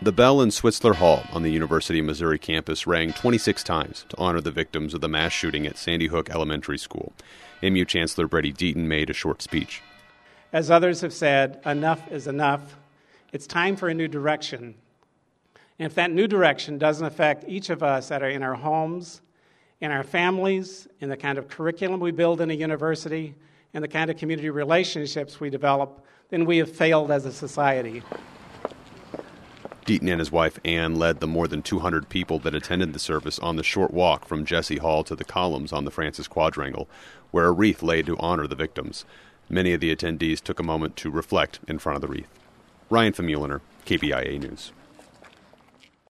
The bell in Switzler Hall on the University of Missouri campus rang 26 times to honor the victims of the mass shooting at Sandy Hook Elementary School. MU Chancellor Breddy Deaton made a short speech. As others have said, enough is enough. It's time for a new direction. And if that new direction doesn't affect each of us that are in our homes, in our families, in the kind of curriculum we build in a university, and the kind of community relationships we develop, then we have failed as a society. Deaton and his wife Ann led the more than 200 people that attended the service on the short walk from Jesse Hall to the columns on the Francis Quadrangle, where a wreath lay to honor the victims. Many of the attendees took a moment to reflect in front of the wreath. Ryan Famuliner, KPIA News.